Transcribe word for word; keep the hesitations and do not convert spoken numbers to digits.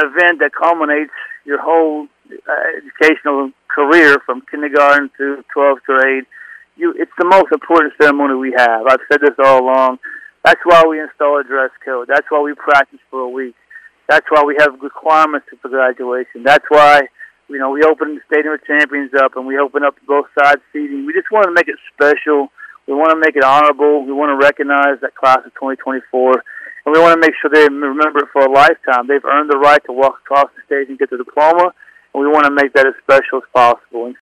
event that culminates your whole uh, educational career from kindergarten to twelfth grade. You, it's the most important ceremony we have. I've said this all along. That's why we install a dress code. That's why we practice for a week. That's why we have requirements for graduation. That's why, you know, we open the Stadium of Champions up and we open up both sides seating. We just want to make it special. We want to make it honorable. We want to recognize that class of twenty twenty-four. And we want to make sure they remember it for a lifetime. They've earned the right to walk across the stage and get the diploma. And we want to make that as special as possible.